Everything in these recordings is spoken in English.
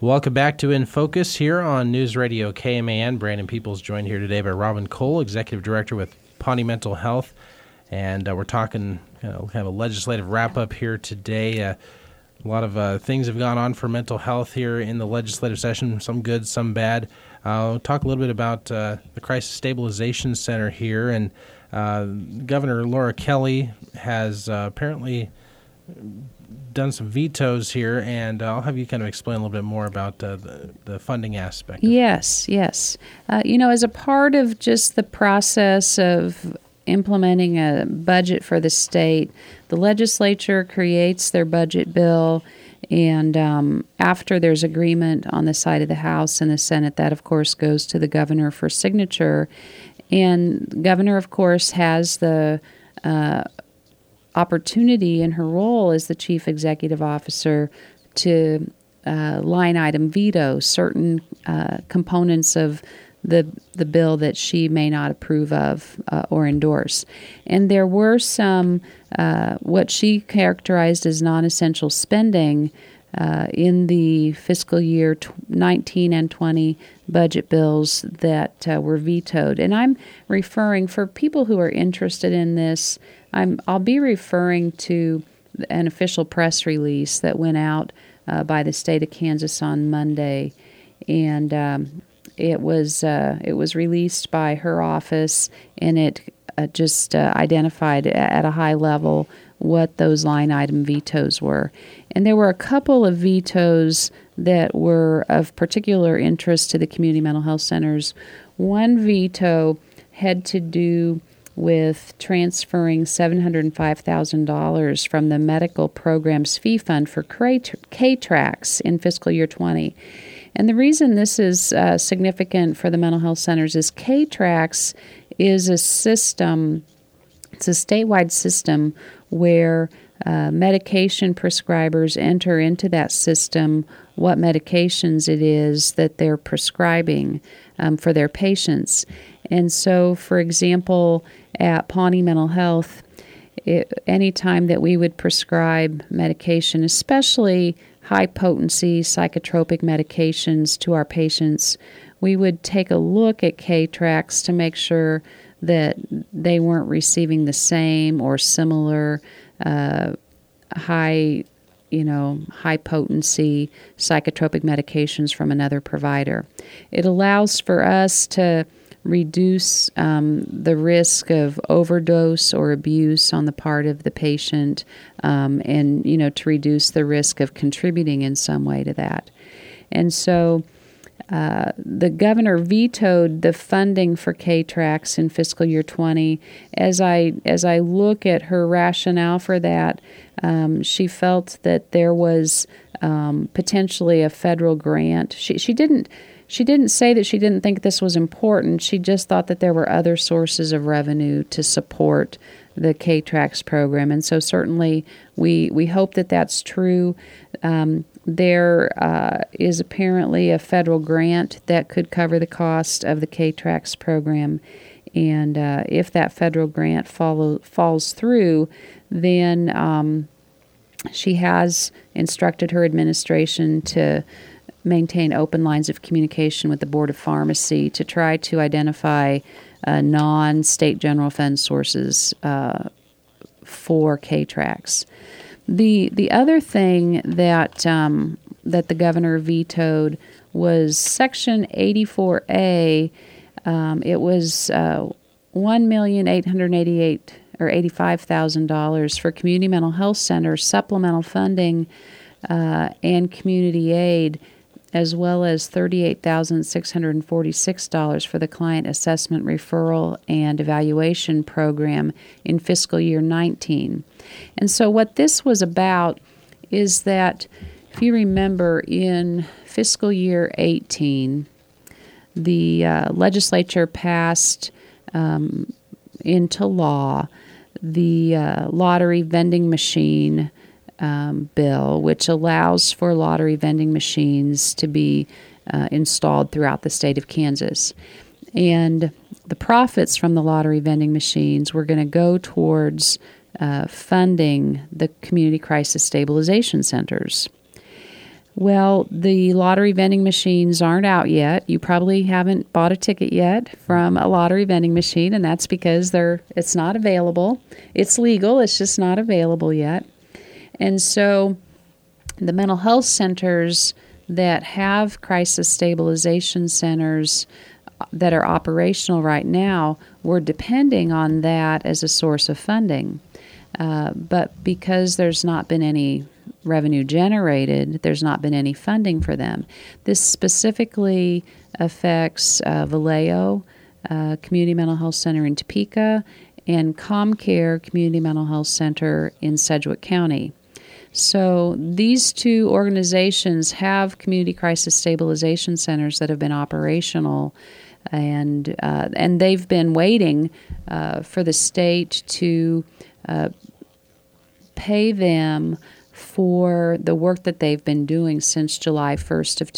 Welcome back to In Focus here on News Radio KMAN. Brandon Peoples joined here today by Robin Cole, Executive Director with Pawnee Mental Health. And we're talking kind of a legislative wrap-up here today. A lot of things have gone on for mental health here in the legislative session, some good, some bad. I'll talk a little bit about the Crisis Stabilization Center here. And Governor Laura Kelly has apparently done some vetoes here, and I'll have you kind of explain a little bit more about the funding aspect. Yes. As a part of just the process of implementing a budget for the state, the legislature creates their budget bill, and after there's agreement on the side of the House and the Senate, that, of course, goes to the governor for signature. And the governor, of course, has the opportunity in her role as the chief executive officer to line item veto certain components of the bill that she may not approve of or endorse. And there were some what she characterized as non-essential spending in the fiscal year 19 and 20 budget bills that were vetoed. And I'm referring, for people who are interested in this, I'll be referring to an official press release that went out by the state of Kansas on Monday, and it was released by her office, and it just identified at a high level what those line item vetoes were. And there were a couple of vetoes that were of particular interest to the community mental health centers. One veto had to do with transferring $705,000 from the medical programs fee fund for K-TRACS in fiscal year 20. And the reason this is significant for the mental health centers is K-TRACS is a system, it's a statewide system where medication prescribers enter into that system what medications it is that they're prescribing for their patients. And so, for example, at Pawnee Mental Health, anytime that we would prescribe medication, especially high-potency psychotropic medications to our patients, we would take a look at K-TRACS to make sure that they weren't receiving the same or similar high-potency psychotropic medications from another provider. It allows for us to reduce the risk of overdose or abuse on the part of the patient, and to reduce the risk of contributing in some way to that. And so the governor vetoed the funding for K-TRACS in fiscal year 20. As I look at her rationale for that, she felt that there was potentially a federal grant. She didn't say that she didn't think this was important. She just thought that there were other sources of revenue to support the K-TRACS program. And so certainly we hope that that's true. There is apparently a federal grant that could cover the cost of the K-TRACS program. And if that federal grant falls through, then she has instructed her administration to maintain open lines of communication with the Board of Pharmacy to try to identify non-state general fund sources for K-TRACS. The other thing that the governor vetoed was Section 84A. It was $1,885,000 for community mental health centers, supplemental funding, and community aid, as well as $38,646 for the client assessment referral and evaluation program in fiscal year 19. And so what this was about is that, if you remember, in fiscal year 18, the legislature passed into law the lottery vending machine bill, which allows for lottery vending machines to be installed throughout the state of Kansas. And the profits from the lottery vending machines were going to go towards funding the community crisis stabilization centers. Well, the lottery vending machines aren't out yet. You probably haven't bought a ticket yet from a lottery vending machine, and that's because it's not available. It's legal, it's just not available yet. And so the mental health centers that have crisis stabilization centers that are operational right now, we're depending on that as a source of funding. But because there's not been any revenue generated, there's not been any funding for them. This specifically affects Vallejo Community Mental Health Center in Topeka and ComCare Community Mental Health Center in Sedgwick County. So these two organizations have community crisis stabilization centers that have been operational, and they've been waiting for the state to pay them for the work that they've been doing since July 1st of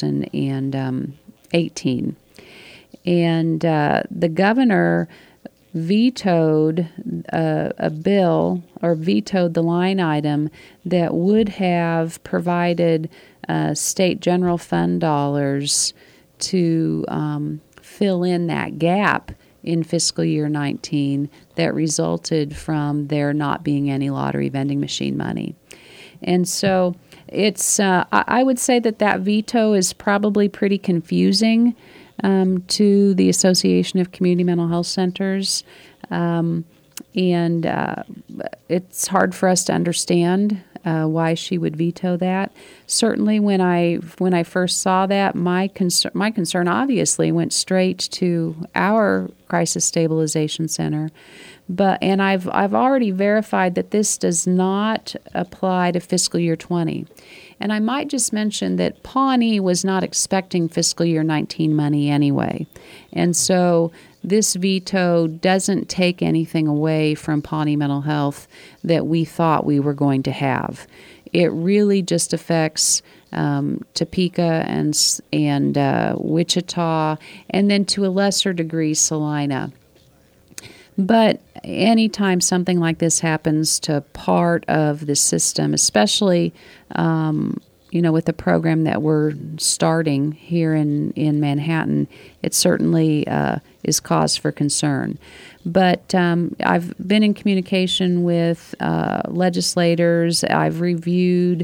2018. And the governor vetoed a bill, or vetoed the line item that would have provided state general fund dollars to fill in that gap in fiscal year 19 that resulted from there not being any lottery vending machine money. And so it's I would say that veto is probably pretty confusing to the Association of Community Mental Health Centers, and it's hard for us to understand why she would veto that. Certainly, when I first saw that, my concern obviously went straight to our crisis stabilization center. And I've already verified that this does not apply to fiscal year 20. And I might just mention that Pawnee was not expecting fiscal year 19 money anyway. And so this veto doesn't take anything away from Pawnee Mental Health that we thought we were going to have. It really just affects Topeka and Wichita, and then to a lesser degree Salina. But anytime something like this happens to part of the system, especially with the program that we're starting here in Manhattan, it certainly is cause for concern. But I've been in communication with legislators. I've reviewed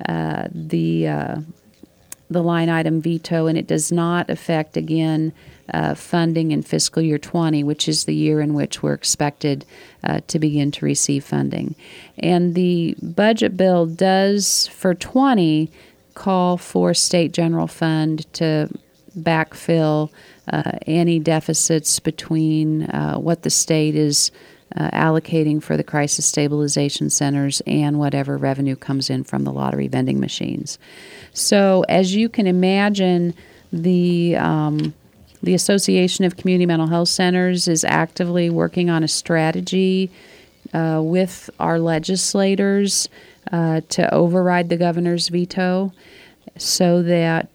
the line item veto, and it does not affect, again, funding in fiscal year 20, which is the year in which we're expected to begin to receive funding. And the budget bill does, for 20, call for state general fund to backfill any deficits between what the state is allocating for the crisis stabilization centers and whatever revenue comes in from the lottery vending machines. So as you can imagine, the Association of Community Mental Health Centers is actively working on a strategy with our legislators to override the governor's veto, so that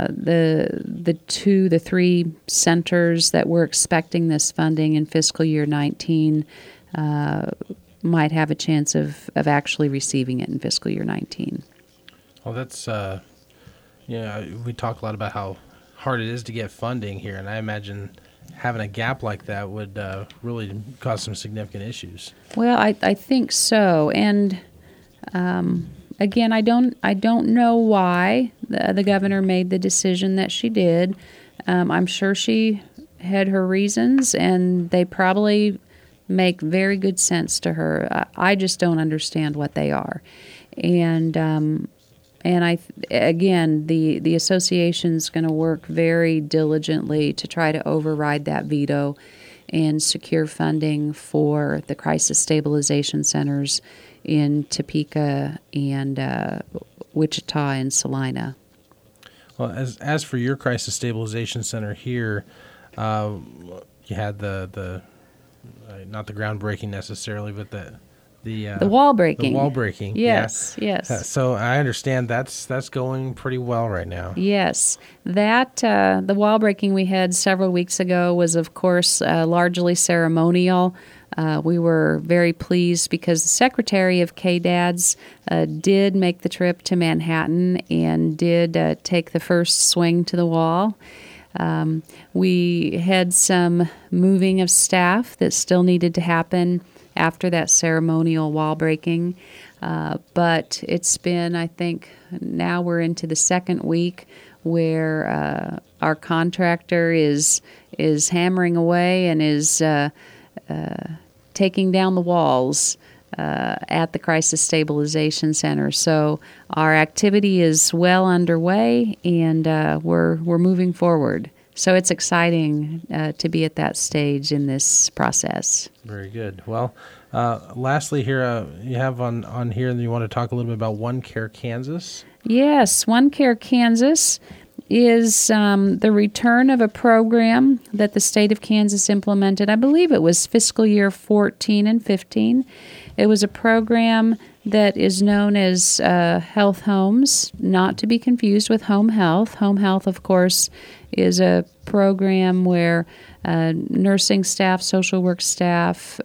the three centers that we're expecting this funding in fiscal year 19 might have a chance of actually receiving it in fiscal year 19. Well, that's we talk a lot about how hard it is to get funding here, and I imagine having a gap like that would really cause some significant issues. Well, I think so, and again, I don't know why the governor made the decision that she did. I'm sure she had her reasons, and they probably make very good sense to her. I just don't understand what they are, and the association's going to work very diligently to try to override that veto and secure funding for the crisis stabilization centers in Topeka and Wichita and Salina. Well, as for your crisis stabilization center here, you had the not the groundbreaking necessarily, but the wall breaking. The wall breaking. Yes, yeah. Yes. So I understand that's going pretty well right now. Yes. That the wall breaking we had several weeks ago was, of course, largely ceremonial. We were very pleased because the secretary of KDADS did make the trip to Manhattan and did take the first swing to the wall. We had some moving of staff that still needed to happen after that ceremonial wall breaking. But it's been, I think, now we're into the second week where our contractor is hammering away and is taking down the walls at the Crisis Stabilization Center. So our activity is well underway, and we're moving forward. So it's exciting to be at that stage in this process. Very good. Well, lastly here, you have on here that you want to talk a little bit about One Care Kansas. Yes, One Care Kansas is the return of a program that the state of Kansas implemented. I believe it was fiscal year 14 and 15. It was a program that is known as Health Homes, not to be confused with Home Health. Home Health, of course, is a program where nursing staff, social work staff,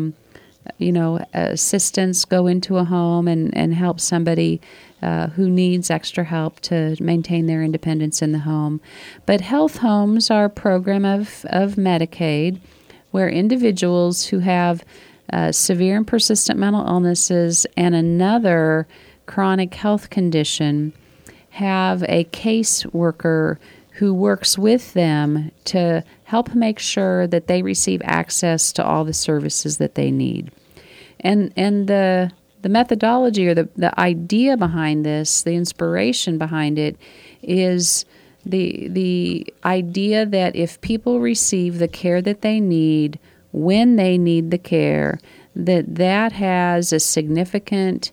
assistants go into a home and help somebody who needs extra help to maintain their independence in the home. But health homes are a program of Medicaid where individuals who have severe and persistent mental illnesses and another chronic health condition have a caseworker who works with them to help make sure that they receive access to all the services that they need. And the methodology or the idea behind this, the inspiration behind it, is the idea that if people receive the care that they need when they need the care, that has a significant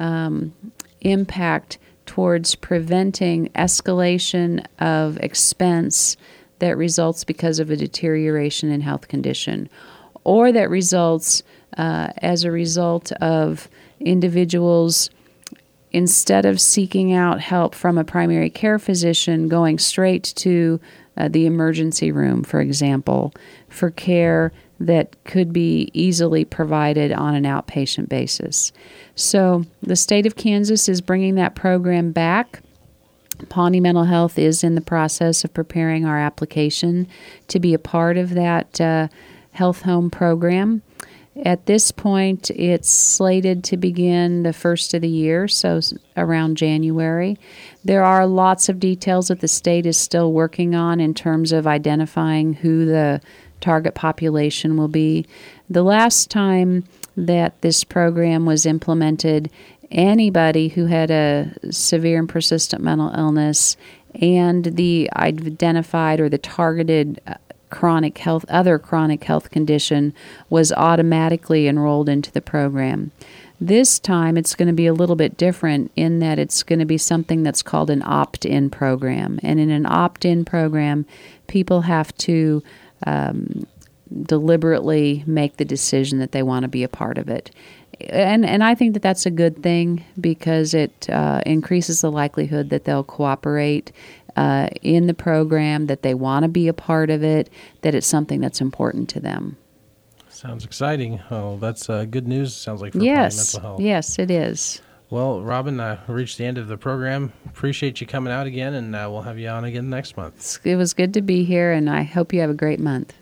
impact towards preventing escalation of expense that results because of a deterioration in health condition, or that results as a result of individuals, instead of seeking out help from a primary care physician, going straight to the emergency room, for example, for care that could be easily provided on an outpatient basis. So the state of Kansas is bringing that program back. Pawnee Mental Health is in the process of preparing our application to be a part of that health home program. At this point, it's slated to begin the first of the year, so around January. There are lots of details that the state is still working on in terms of identifying who the target population will be. The last time that this program was implemented, anybody who had a severe and persistent mental illness and the identified or the targeted other chronic health condition was automatically enrolled into the program. This time it's going to be a little bit different in that it's going to be something that's called an opt-in program. And in an opt-in program, people have to deliberately make the decision that they want to be a part of it. And I think that that's a good thing because it increases the likelihood that they'll cooperate in the program, that they want to be a part of it, that it's something that's important to them. Sounds exciting. Oh, that's good news, sounds like, for Pawnee Mental Health. Yes, it is. Well, Robin, we reached the end of the program. Appreciate you coming out again, and we'll have you on again next month. It was good to be here, and I hope you have a great month.